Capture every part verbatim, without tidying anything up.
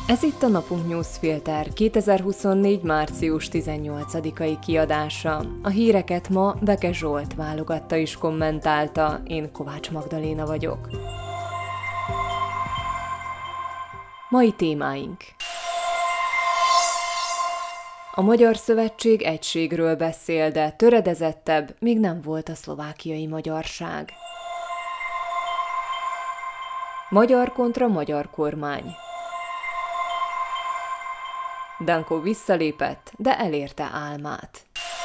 Ez itt a Napunk Newsfilter kétezer-huszonnégy. március tizennyolcadikai kiadása. A híreket ma Beke Zsolt válogatta és kommentálta, én Kovács Magdaléna vagyok. Mai témáink. A Magyar Szövetség egységről beszél, de töredezettebb még nem volt a szlovákiai magyarság. Magyar kontra magyar kormány. Danko visszalépett, de elérte álmát.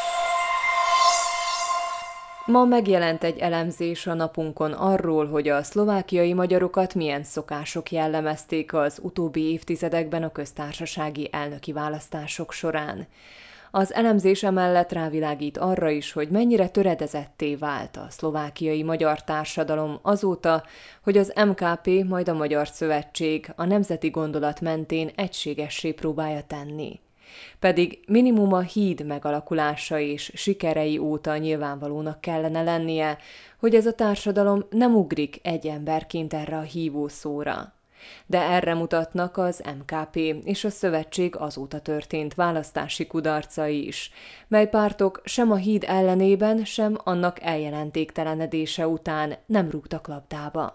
Ma megjelent egy elemzés a napunkon arról, hogy a szlovákiai magyarokat milyen szokások jellemezték az utóbbi évtizedekben a köztársasági elnöki választások során. Az elemzés emellett rávilágít arra is, hogy mennyire töredezetté vált a szlovákiai magyar társadalom azóta, hogy az em ká pé, majd a Magyar Szövetség a nemzeti gondolat mentén egységessé próbálja tenni. Pedig minimum a híd megalakulása és sikerei óta nyilvánvalónak kellene lennie, hogy ez a társadalom nem ugrik egy emberként erre a hívó szóra. De erre mutatnak az em ká pé és a szövetség azóta történt választási kudarcai is, mely pártok sem a híd ellenében, sem annak eljelentéktelenedése után nem rúgtak labdába.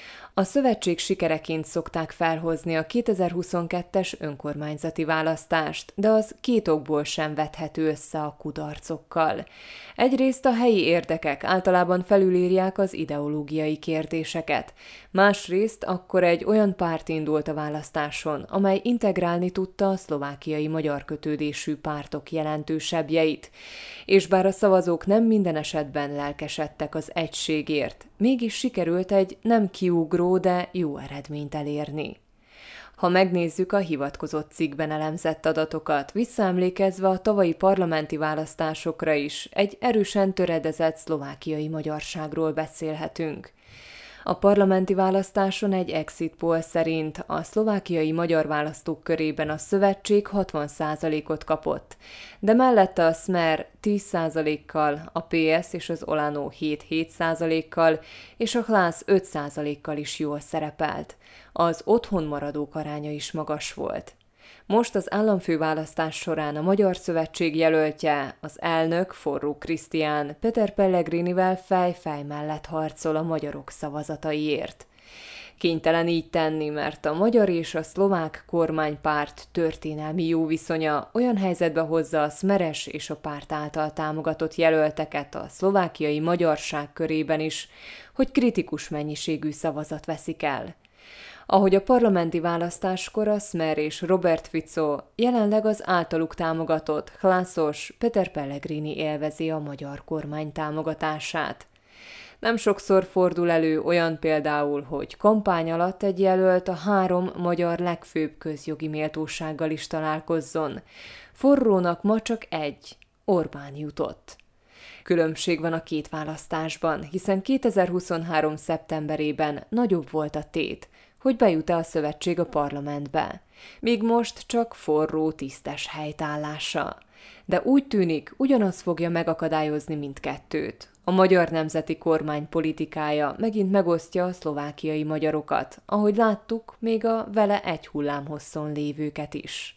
A szövetség sikereként szokták felhozni a kétezer-huszonkettes önkormányzati választást, de az két okból sem vethető össze a kudarcokkal. Egyrészt a helyi érdekek általában felülírják az ideológiai kérdéseket, másrészt akkor egy olyan párt indult a választáson, amely integrálni tudta a szlovákiai magyar kötődésű pártok jelentősebbjeit, és bár a szavazók nem minden esetben lelkesedtek az egységért, mégis sikerült egy nem kiugró, de jó eredményt elérni. Ha megnézzük a hivatkozott cikkben elemzett adatokat, visszaemlékezve a tavalyi parlamenti választásokra is, egy erősen töredezett szlovákiai magyarságról beszélhetünk. A parlamenti választáson egy exit poll szerint a szlovákiai magyar választók körében a szövetség hatvan százalékot kapott, de mellette a Smer tíz százalékkal, a pé es és az Olano hét-hét százalékkal és a Hlász öt százalékkal is jól szerepelt. Az otthon maradók aránya is magas volt. Most az államfőválasztás során a Magyar Szövetség jelöltje, az elnök, Forró Krisztián, Peter Pellegrinivel fej-fej mellett harcol a magyarok szavazataiért. Kénytelen így tenni, mert a magyar és a szlovák kormánypárt történelmi jó viszonya olyan helyzetbe hozza a Smeres és a párt által támogatott jelölteket a szlovákiai magyarság körében is, hogy kritikus mennyiségű szavazat veszik el. Ahogy a parlamenti választáskor a Smer és Robert Fico jelenleg az általuk támogatott Hlászos Peter Pellegrini élvezi a magyar kormány támogatását. Nem sokszor fordul elő olyan például, hogy kampány alatt egy jelölt a három magyar legfőbb közjogi méltósággal is találkozzon. Forrónak ma csak egy, Orbán jutott. Különbség van a két választásban, hiszen kétezer-huszonhárom. szeptemberében nagyobb volt a tét, hogy bejut-e a szövetség a parlamentbe, míg most csak forró, tisztes helytállása. De úgy tűnik, ugyanaz fogja megakadályozni mindkettőt. A magyar nemzeti kormány politikája megint megosztja a szlovákiai magyarokat, ahogy láttuk, még a vele egy hullámhosszon lévőket is.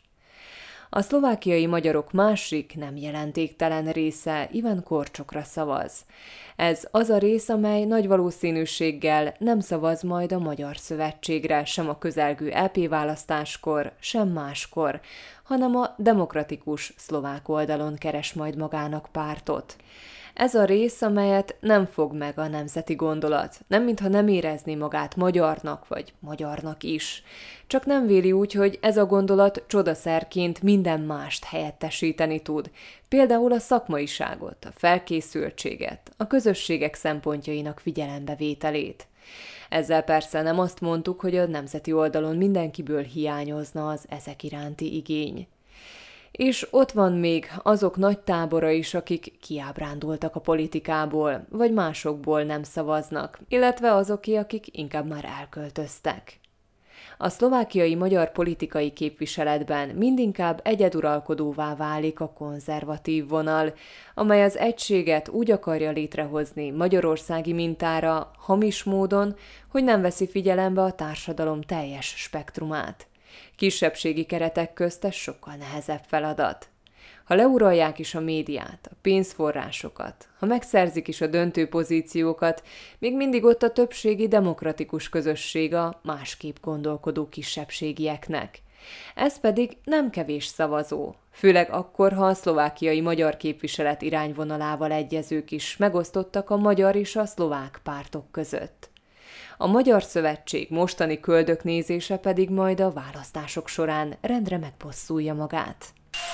A szlovákiai magyarok másik, nem jelentéktelen része Iván Korcsokra szavaz. Ez az a rész, amely nagy valószínűséggel nem szavaz majd a Magyar Szövetségre sem a közelgő é pé választáskor, sem máskor, hanem a demokratikus szlovák oldalon keres majd magának pártot. Ez a rész, amelyet nem fog meg a nemzeti gondolat, nem mintha nem érezné magát magyarnak vagy magyarnak is. Csak nem véli úgy, hogy ez a gondolat csodaszerként minden mást helyettesíteni tud, például a szakmaiságot, a felkészültséget, a közösségek szempontjainak figyelembevételét. Ezzel persze nem azt mondtuk, hogy a nemzeti oldalon mindenkiből hiányozna az ezek iránti igény. És ott van még azok nagy tábora is, akik kiábrándultak a politikából, vagy másokból nem szavaznak, illetve azoké, akik inkább már elköltöztek. A szlovákiai magyar politikai képviseletben mindinkább egyeduralkodóvá válik a konzervatív vonal, amely az egységet úgy akarja létrehozni magyarországi mintára, hamis módon, hogy nem veszi figyelembe a társadalom teljes spektrumát. Kisebbségi keretek közt ez sokkal nehezebb feladat. Ha leuralják is a médiát, a pénzforrásokat, ha megszerzik is a döntő pozíciókat, még mindig ott a többségi demokratikus közösség a másképp gondolkodó kisebbségieknek. Ez pedig nem kevés szavazó, főleg akkor, ha a szlovákiai magyar képviselet irányvonalával egyezők is megosztottak a magyar és a szlovák pártok között. A Magyar Szövetség mostani köldöknézése pedig majd a választások során rendre megbosszulja magát.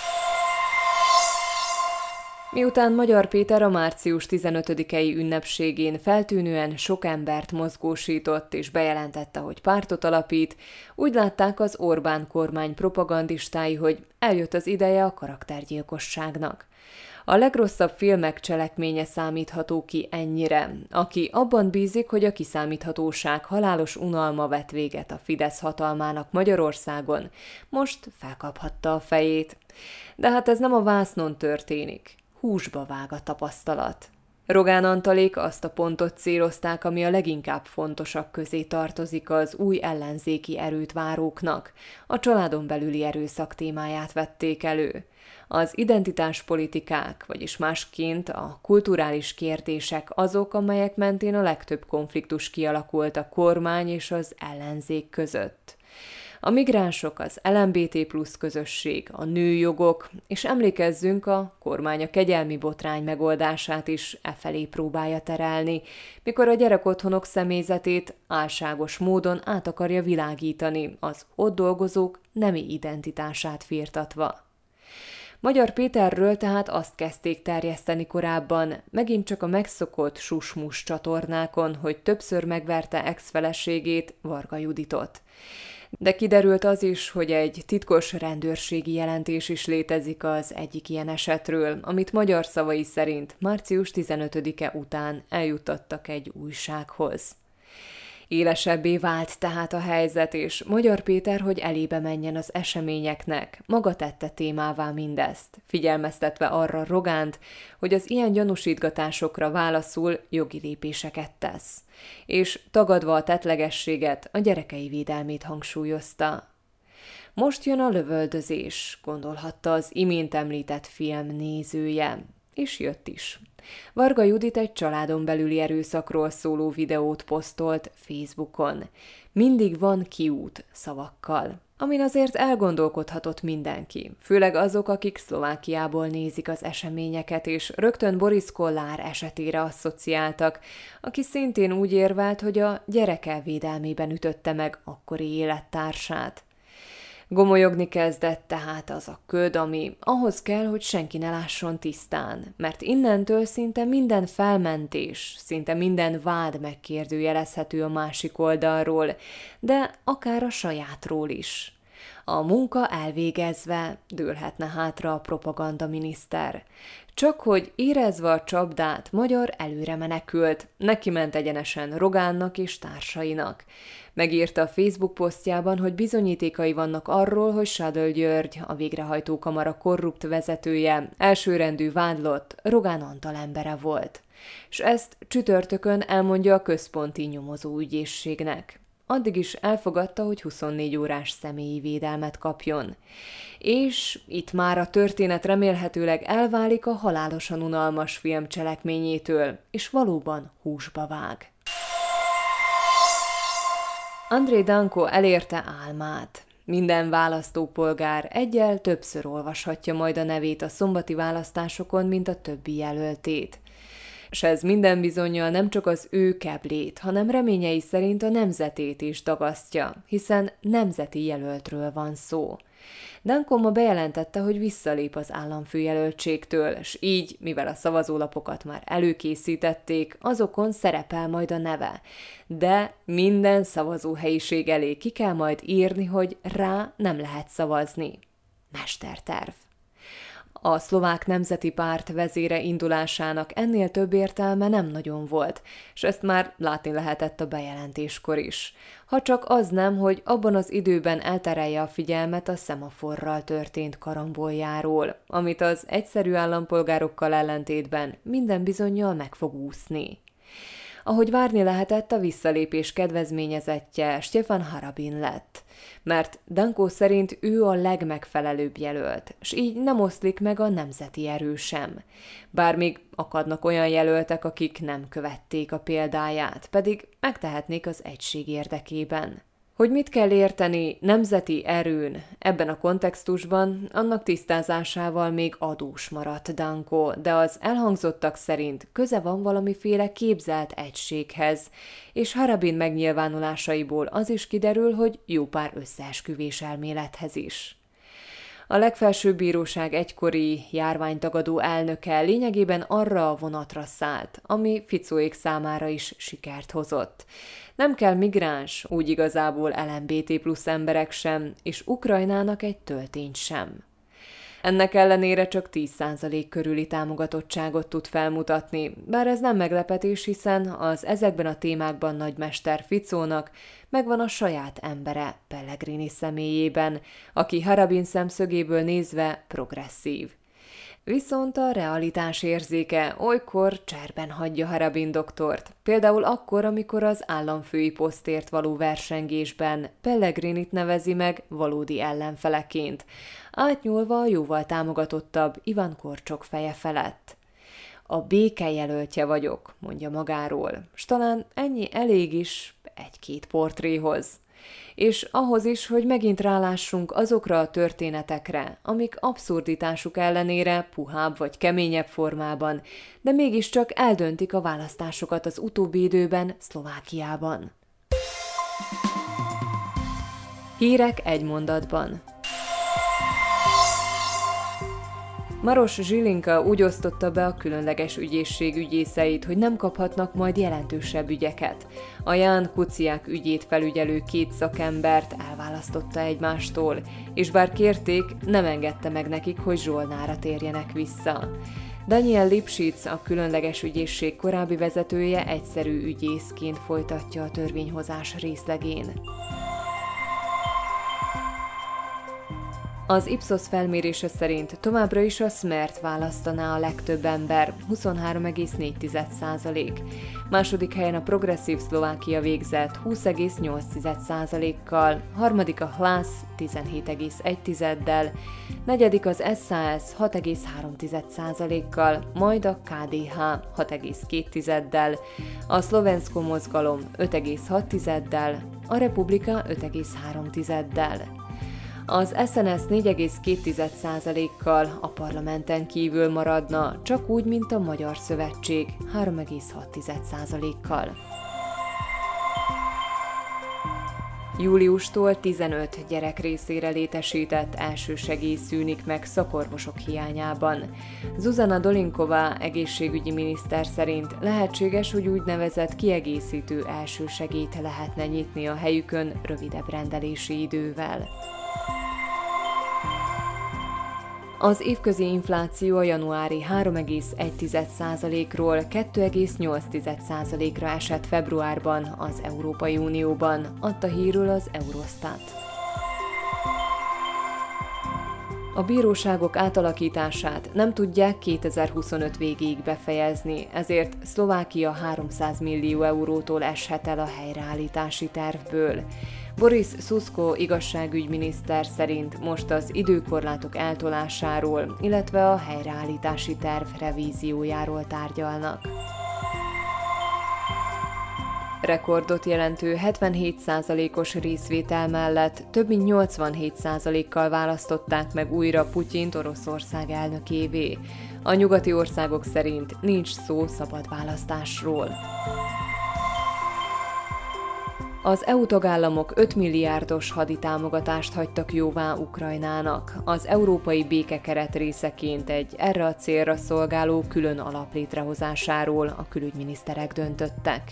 Miután Magyar Péter a március tizenötödikei ünnepségén feltűnően sok embert mozgósított és bejelentette, hogy pártot alapít, úgy látták az Orbán kormány propagandistái, hogy eljött az ideje a karaktergyilkosságnak. A legrosszabb filmek cselekménye számítható ki ennyire, aki abban bízik, hogy a kiszámíthatóság halálos unalma vet véget a Fidesz hatalmának Magyarországon, most felkaphatta a fejét. De hát ez nem a vásznon történik. Húsba vág a tapasztalat. Rogán Antalék azt a pontot célozták, ami a leginkább fontosak közé tartozik az új ellenzéki erőt váróknak. A családon belüli erőszak témáját vették elő. Az identitáspolitikák, vagyis másként a kulturális kérdések azok, amelyek mentén a legtöbb konfliktus kialakult a kormány és az ellenzék között. A migránsok, az el em bé té plusz közösség, a nőjogok, és emlékezzünk, a kormány a kegyelmi botrány megoldását is e felé próbálja terelni, mikor a gyerekotthonok személyzetét álságos módon át akarja világítani, az ott dolgozók nemi identitását firtatva. Magyar Péterről tehát azt kezdték terjeszteni korábban, megint csak a megszokott susmus csatornákon, hogy többször megverte ex-feleségét, Varga Juditot. De kiderült az is, hogy egy titkos rendőrségi jelentés is létezik az egyik ilyen esetről, amit magyar szavai szerint március tizenötödike után eljuttattak egy újsághoz. Élesebbé vált tehát a helyzet, és Magyar Péter, hogy elébe menjen az eseményeknek, maga tette témává mindezt, figyelmeztetve arra Rogánt, hogy az ilyen gyanúsítgatásokra válaszul jogi lépéseket tesz, és tagadva a tettlegességet, a gyerekei védelmét hangsúlyozta. Most jön a lövöldözés, gondolhatta az imént említett film nézője, és jött is. Varga Judit egy családon belüli erőszakról szóló videót posztolt Facebookon. Mindig van kiút szavakkal, amin azért elgondolkodhatott mindenki, főleg azok, akik Szlovákiából nézik az eseményeket, és rögtön Boris Kollár esetére asszociáltak, aki szintén úgy érvelt, hogy a gyereke védelmében ütötte meg akkori élettársát. Gomolyogni kezdett tehát az a köd, ami ahhoz kell, hogy senki ne lásson tisztán, mert innentől szinte minden felmentés, szinte minden vád megkérdőjelezhető a másik oldalról, de akár a sajátról is. A munka elvégezve dőlhetne hátra a propagandaminiszter. Csak hogy érezve a csapdát, Magyar előre menekült, neki ment egyenesen Rogánnak és társainak. Megírta a Facebook posztjában, hogy bizonyítékai vannak arról, hogy Sadl György, a végrehajtó kamara korrupt vezetője, elsőrendű vádlott, Rogán Antal embere volt. És ezt csütörtökön elmondja a központi nyomozóügyészségnek. Addig is elfogadta, hogy huszonnégy órás személyi védelmet kapjon. És itt már a történet remélhetőleg elválik a halálosan unalmas film cselekményétől, és valóban húsba vág. Andrei Danko elérte álmát. Minden választópolgár egyel többször olvashatja majd a nevét a szombati választásokon, mint a többi jelöltét. S ez minden bizonnyal nem csak az ő keblét, hanem reményei szerint a nemzetét is dagasztja, hiszen nemzeti jelöltről van szó. Danko ma bejelentette, hogy visszalép az államfőjelöltségtől, s így, mivel a szavazólapokat már előkészítették, azokon szerepel majd a neve. De minden szavazóhelyiség elé ki kell majd írni, hogy rá nem lehet szavazni. Mesterterv. A Szlovák Nemzeti Párt vezére indulásának ennél több értelme nem nagyon volt, és ezt már látni lehetett a bejelentéskor is. Ha csak az nem, hogy abban az időben elterelje a figyelmet a szemaforral történt karamboljáról, amit az egyszerű állampolgárokkal ellentétben minden bizonnyal meg fog úszni. Ahogy várni lehetett, a visszalépés kedvezményezettje Stefan Harabin lett, mert Danko szerint ő a legmegfelelőbb jelölt, s így nem oszlik meg a nemzeti erő sem. Bár még akadnak olyan jelöltek, akik nem követték a példáját, pedig megtehetnék az egység érdekében. Hogy mit kell érteni nemzeti erőn ebben a kontextusban, annak tisztázásával még adós maradt Danko, de az elhangzottak szerint köze van valamiféle képzelt egységhez, és Harabin megnyilvánulásaiból az is kiderül, hogy jó pár összeesküvés elmélethez is. A legfelsőbb bíróság egykori járványtagadó elnöke lényegében arra a vonatra szállt, ami Ficóék számára is sikert hozott. Nem kell migráns, úgy igazából el em bé té plusz emberek sem, és Ukrajnának egy töltény sem. Ennek ellenére csak tíz százalék körüli támogatottságot tud felmutatni, bár ez nem meglepetés, hiszen az ezekben a témákban nagymester Ficónak megvan a saját embere Pellegrini személyében, aki Harabin szemszögéből nézve progresszív. Viszont a realitás érzéke olykor cserben hagyja Harabin doktort, például akkor, amikor az államfői posztért való versengésben Pellegrinit nevezi meg valódi ellenfeleként, átnyúlva a jóval támogatottabb Ivan Korcsok feje felett. A béke jelöltje vagyok, mondja magáról, s talán ennyi elég is egy-két portréhoz. És ahhoz is, hogy megint rálássunk azokra a történetekre, amik abszurditásuk ellenére puhább vagy keményebb formában, de mégiscsak eldöntik a választásokat az utóbbi időben Szlovákiában. Hírek egy mondatban. Maros Zsilinka úgy osztotta be a különleges ügyészség ügyészeit, hogy nem kaphatnak majd jelentősebb ügyeket. A Ján Kuciák ügyét felügyelő két szakembert elválasztotta egymástól, és bár kérték, nem engedte meg nekik, hogy Zsolnára térjenek vissza. Daniel Lipschitz, a különleges ügyészség korábbi vezetője egyszerű ügyészként folytatja a törvényhozás részlegén. Az Ipsos felmérése szerint továbbra is a Smert választaná a legtöbb ember, huszonhárom egész négy százalék. Második helyen a Progresszív Szlovákia végzett húsz egész nyolc százalékkal, harmadik a Hlas tizenhét egész egy százalékkal, negyedik az es zé es hat egész három százalékkal, majd a ká dé há hat egész két százalékkal, a Szlovensko mozgalom öt egész hat százalékkal, a Republika öt egész három százalékkal. Az es en es négy egész két százalékkal a parlamenten kívül maradna, csak úgy, mint a Magyar Szövetség három egész hat százalékkal. Júliustól tizenöt gyerek részére létesített elsősegély szűnik meg szakorvosok hiányában. Zuzana Dolinkova egészségügyi miniszter szerint lehetséges, hogy úgynevezett kiegészítő elsősegélyt lehetne nyitni a helyükön rövidebb rendelési idővel. Az évközi infláció a januári három egész egy százalékról két egész nyolc százalékra esett februárban az Európai Unióban, adta hírül az Eurostat. A bíróságok átalakítását nem tudják kétezer-huszonöt végéig befejezni, ezért Szlovákia háromszáz millió eurótól eshet el a helyreállítási tervből. Boris Suszko igazságügyminiszter szerint most az időkorlátok eltolásáról, illetve a helyreállítási terv revíziójáról tárgyalnak. Rekordot jelentő hetvenhét százalékos részvétel mellett több mint nyolcvanhét százalékkal választották meg újra Putyint Oroszország elnökévé. A nyugati országok szerint nincs szó szabad választásról. Az é u tagállamok öt milliárdos haditámogatást hagytak jóvá Ukrajnának, az európai békekeret részeként egy erre a célra szolgáló külön alap létrehozásáról a külügyminiszterek döntöttek.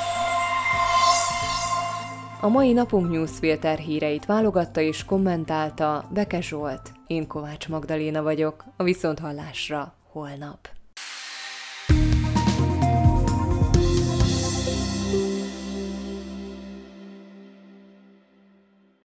A mai napunk newsfilter híreit válogatta és kommentálta Beke Zsolt. Én Kovács Magdaléna vagyok, a viszonthallásra holnap.